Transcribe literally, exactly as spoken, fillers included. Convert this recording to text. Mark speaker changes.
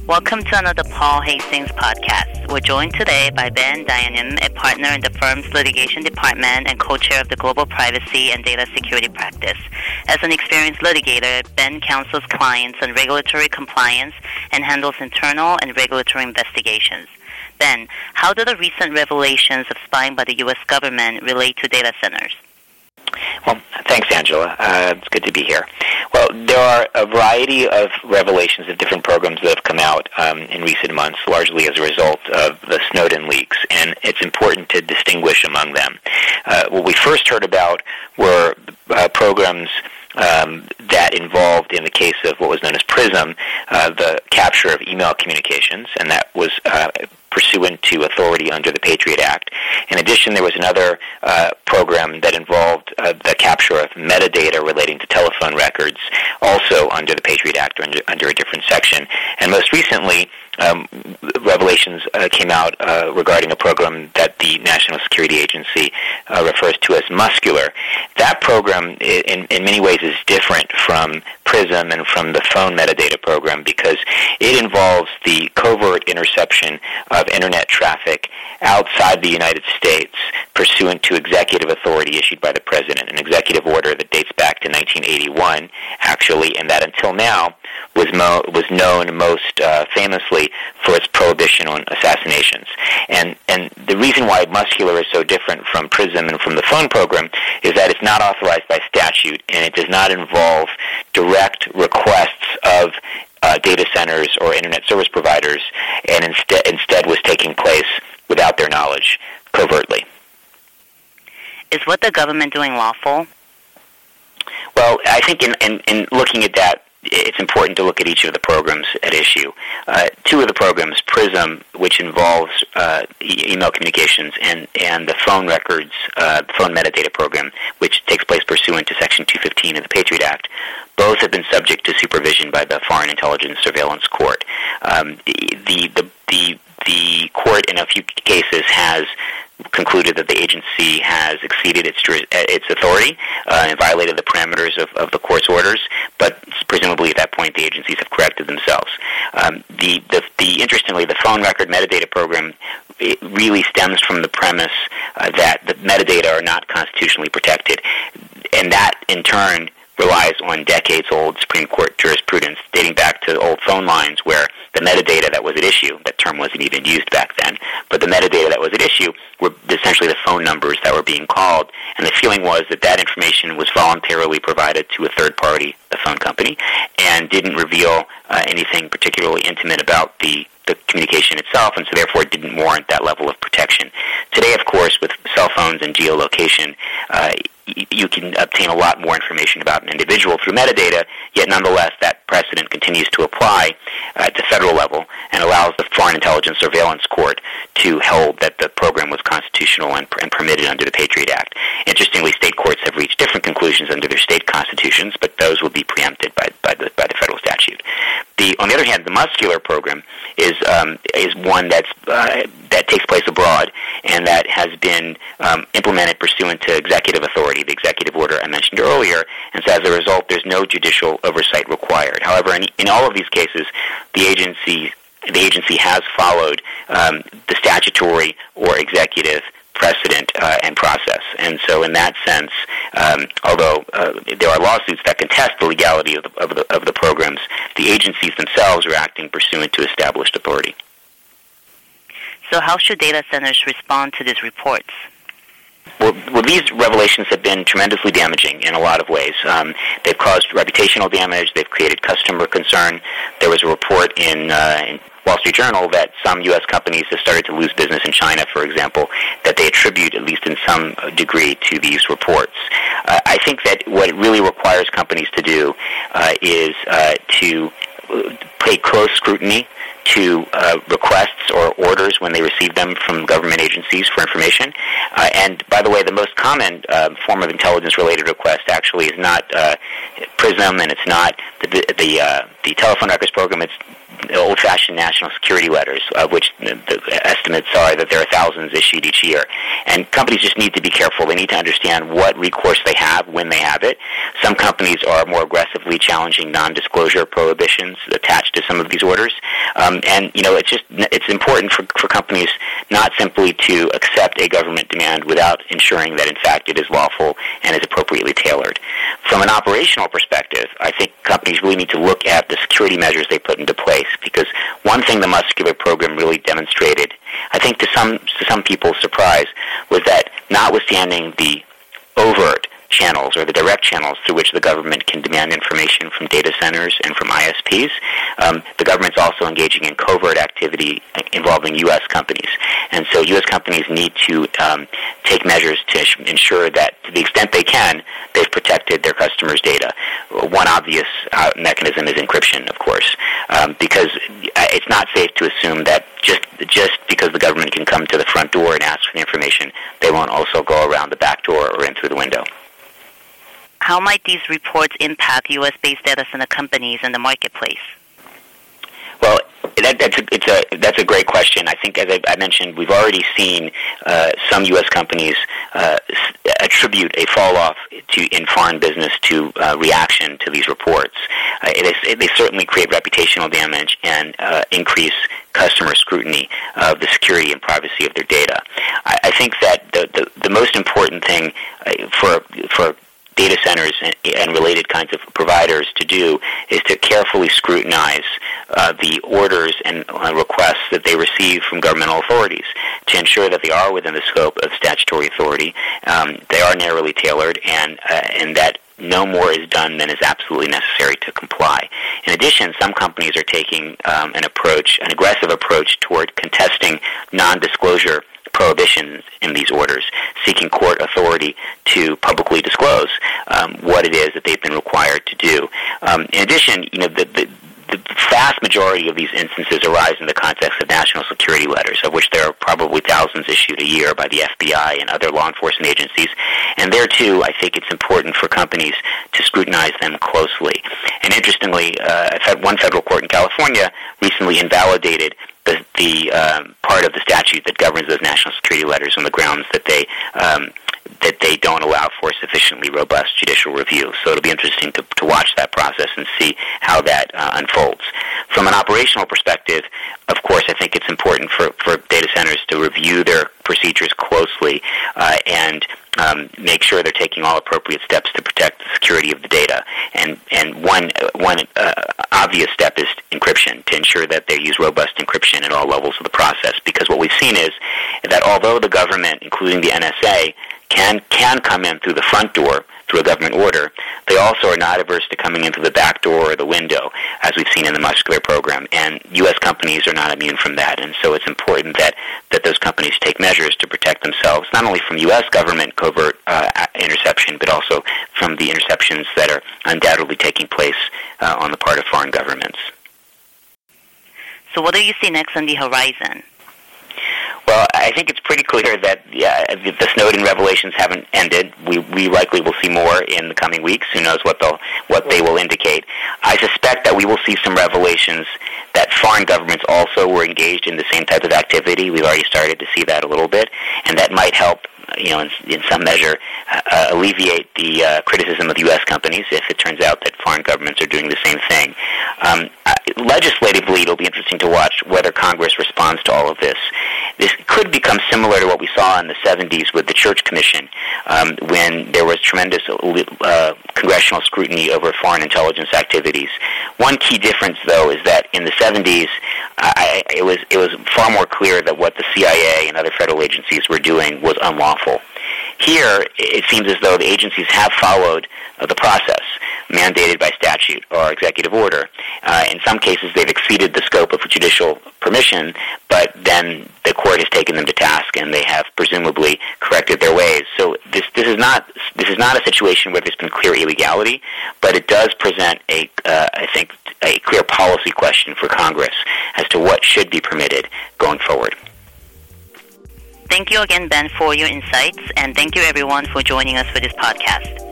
Speaker 1: Welcome to another Paul Hastings podcast. We're joined today by Ben Dayanin, a partner in the firm's litigation department and co-chair of the Global Privacy and Data Security Practice. As an experienced litigator, Ben counsels clients on regulatory compliance and handles internal and regulatory investigations. Ben, how do the recent revelations of spying by the U S government relate to data centers?
Speaker 2: Well, thanks, Angela. Uh, it's good to be here. Well, there are a variety of revelations of different programs that have come out um, in recent months, largely as a result of the Snowden leaks, and it's important to distinguish among them. Uh, what we first heard about were uh, programs Um, that involved, in the case of what was known as PRISM, uh, the capture of email communications, and that was uh, pursuant to authority under the Patriot Act. In addition, there was another uh, program that involved uh, the capture of metadata relating to telephone records, also under the Patriot Act, or under, under a different section. And most recently, um, revelations uh, came out uh, regarding a program that the National Security Agency uh, refers to as Muscular. That program, in, in many ways, is different from PRISM and from the phone metadata program because it involves the covert interception of Internet traffic outside the United States pursuant to executive authority issued by the President, an executive order that dates back to nineteen eighty-one, actually, and that until now was mo- was known most uh, famously for its prohibition on assassinations. And and the reason why Muscular is so different from PRISM and from the phone program is that it's not authorized by statute, and it does not involve direct requests of uh, data centers or Internet service providers, and instead instead was taking place without their knowledge, covertly.
Speaker 1: Is what the government doing lawful?
Speaker 2: Well, I think in, in, in looking at that, it's important to look at each of the programs at issue. Uh, two of the programs, PRISM, which involves uh, e- email communications, and, and the phone records, uh, phone metadata program, which takes place pursuant to Section two fifteen of the Patriot Act, both have been subject to supervision by the Foreign Intelligence Surveillance Court. Um, the, the, the, the court, in a few cases, has concluded that the agency has exceeded its its authority uh, and violated the parameters of, of the court's orders, but presumably at that point the agencies have corrected themselves. Um, the, the, the interestingly, the phone record metadata program, it really stems from the premise uh, that the metadata are not constitutionally protected, and that in turn relies on decades-old Supreme Court jurisprudence dating back to old phone lines where the metadata that was at issue, that term wasn't even used back then, but the metadata that was at issue were essentially the phone numbers that were being called, and the feeling was that that information was voluntarily provided to a third party, the phone company, and didn't reveal uh, anything particularly intimate about the the communication itself, and so therefore it didn't warrant that level of protection. Today, of course, with cell phones and geolocation, uh, you can obtain a lot more information about an individual through metadata, yet nonetheless that precedent continues to apply uh, at the federal level and allows the Foreign Intelligence Surveillance Court to hold that the program was constitutional and, and permitted under the Patriot Act. Interestingly, state courts have reached different conclusions under their state constitutions, but those will be preempted by, by, the, by the federal statute. The, on the other hand, the Muscular program is um, is one that's uh, that takes place abroad and that has been um, implemented pursuant to executive authority, the executive order I mentioned earlier, and so as a result, there's no judicial oversight required. However, in, in all of these cases, the agency the agency has followed um, the statutory or executive precedent uh, and process. And so in that sense, um, although uh, there are lawsuits that contest the legality of the, of, the, of the programs, the agencies themselves are acting pursuant to established authority.
Speaker 1: So how should data centers respond to these reports?
Speaker 2: Well, well, these revelations have been tremendously damaging in a lot of ways. Um, they've caused reputational damage. They've created customer concern. There was a report in, uh, in Wall Street Journal that some U S companies have started to lose business in China, for example, that they attribute, at least in some degree, to these reports. Uh, I think that what it really requires companies to do uh, is uh, to pay close scrutiny to uh, requests or orders when they receive them from government agencies for information. Uh, and, by the way, the most common uh, form of intelligence-related request actually is not uh, PRISM, and it's not the the, uh, the telephone records program. It's old-fashioned national security letters, of which the, the estimates are that there are thousands issued each year. And companies just need to be careful. They need to understand what recourse they have when they have it, Some companies are more aggressively challenging non-disclosure prohibitions attached to some of these orders. Um, and, you know, it's just it's important for, for companies not simply to accept a government demand without ensuring that, in fact, it is lawful and is appropriately tailored. From an operational perspective, I think companies really need to look at the security measures they put into place, because one thing the Muscular program really demonstrated, I think to some to some people's surprise, was that notwithstanding the overt channels or the direct channels through which the government can demand information from data centers and from I S Ps, um, the government's also engaging in covert activity involving U S companies. And so U S companies need to um, take measures to ensure that, to the extent they can, they've protected their customers' data. One obvious uh, mechanism is encryption, of course, um, because it's not safe to assume that just just because the government can come to the front door and ask for the information, they won't also go around the back door or in through the window.
Speaker 1: How might these reports impact U S-based data center companies in the marketplace?
Speaker 2: Well, that, that's, a, it's a, that's a great question. I think, as I, I mentioned, we've already seen uh, some U S companies uh, attribute a fall-off to, in foreign business to uh, reaction to these reports. Uh, it is, it, they certainly create reputational damage and uh, increase customer scrutiny of the security and privacy of their data. I, I think that the, the, the most important thing uh, for for data centers and, and related kinds of providers to do is to carefully scrutinize uh, the orders and uh, requests that they receive from governmental authorities to ensure that they are within the scope of statutory authority, um, they are narrowly tailored, and uh, and that no more is done than is absolutely necessary to comply. In addition, some companies are taking um, an approach, an aggressive approach toward contesting non-disclosure prohibitions in these orders, seeking court authority to publicly disclose um, what it is that they've been required to do. Um, in addition, you know, the, the The vast majority of these instances arise in the context of national security letters, of which there are probably thousands issued a year by the F B I and other law enforcement agencies. And there, too, I think it's important for companies to scrutinize them closely. And interestingly, uh, one federal court in California recently invalidated the, the um, part of the statute that governs those national security letters on the grounds that they um, that they don't allow for sufficiently robust judicial review. So it'll be interesting to, to watch that process and see how that uh, unfolds. From an operational perspective, of course, I think it's important for, for data centers to review their procedures closely uh, and um, make sure they're taking all appropriate steps to protect the security of the data. And and one one uh, obvious step is encryption, to ensure that they use robust encryption at all levels of the process. Because what we've seen is that although the government, including the N S A, can can come in through the front door through a government order, they also are not averse to coming in through the back door or the window, as we've seen in the Muscular program. And U S companies are not immune from that. And so it's important that, that those companies take measures to protect themselves, not only from U S government covert uh, interception, but also from the interceptions that are undoubtedly taking place uh, on the part of foreign governments.
Speaker 1: So what do you see next on the horizon?
Speaker 2: Well, I think it's pretty clear that yeah, the Snowden revelations haven't ended. We we likely will see more in the coming weeks. Who knows what they'll what they will indicate? I suspect that we will see some revelations that foreign governments also were engaged in the same type of activity. We've already started to see that a little bit, and that might help, you know, in, in some measure, uh, alleviate the uh, criticism of U S companies if it turns out that foreign governments are doing the same thing. Um, uh, legislatively, it'll be interesting to watch whether Congress responds to all of this. This could become similar to what we saw in the seventies with the Church Commission, um, when there was tremendous uh, congressional scrutiny over foreign intelligence activities. One key difference, though, is that in the seventies, I, it was it was far more clear that what the C I A and other federal agencies were doing was unlawful. Here, it seems as though the agencies have followed uh, the process mandated by statute or executive order. Uh, in some cases, they've exceeded the scope of judicial permission, but then the court has taken them to task, and they have presumably corrected their ways. So this this is not this is not a situation where there's been clear illegality, but it does present a uh, I think a clear policy question for Congress as to what should be permitted going forward.
Speaker 1: Thank you again, Ben, for your insights, and thank you, everyone, for joining us for this podcast.